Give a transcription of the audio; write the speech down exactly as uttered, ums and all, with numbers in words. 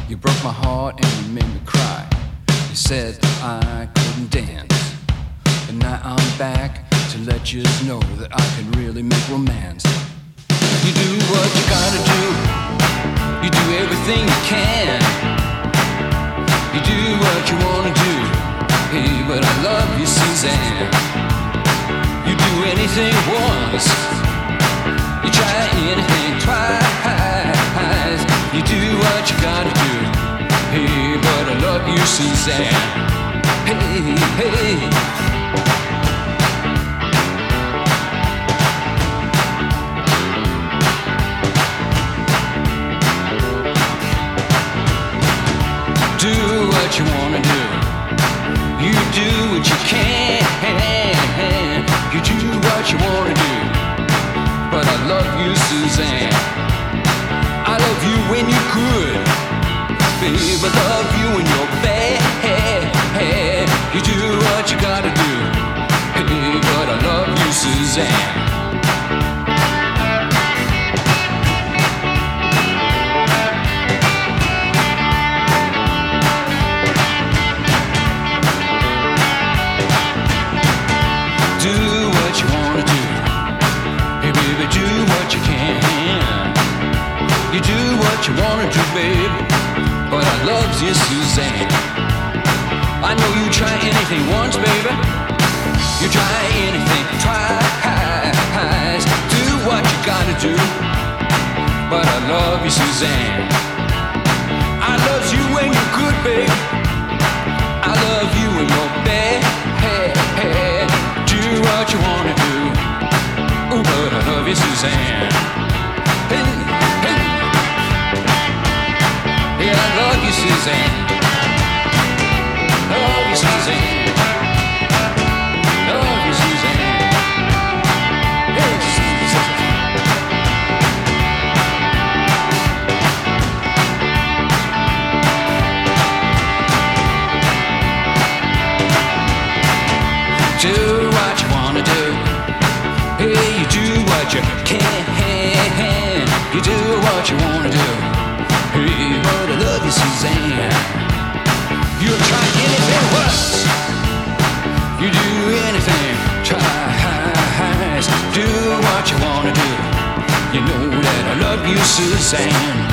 You broke my heart and you made me cry. You said that I couldn't dance, and now I'm back to let you know that I can really make romance. You do what you gotta do, you do everything you can, you do what you wanna do. Hey, but I love you, Suzanne. You do anything once, you try anything twice. You do what you gotta do. Hey, but I love you, Suzanne. Hey, hey. Do what you wanna do. You do what you can. You do what you wanna do. But I love you, Suzanne. I love you when you're good, babe. I love you when you're bad. You do what you gotta do. Hey, but I love you, Suzanne. Do what you wanna do. Hey, baby, do what you can. You do what you wanna do, babe, but I love you, Suzanne. I know you try anything once, baby. You try anything twice. Do what you gotta do, but I love you, Suzanne. I love you when you're good, babe. I love you when you're bad. Do what you wanna do. Ooh, but I love you, Suzanne. Hey, hey. Yeah, I love you, Suzanne. I love you, Suzanne. I love you, Suzanne. Hey, Suzanne. Do what you wanna do. Hey, you do what you can. You do what you wanna do. Hey, but I love you, Suzanne. You'll try anything once. You do anything twice. Do what you wanna do. You know that I love you, Suzanne.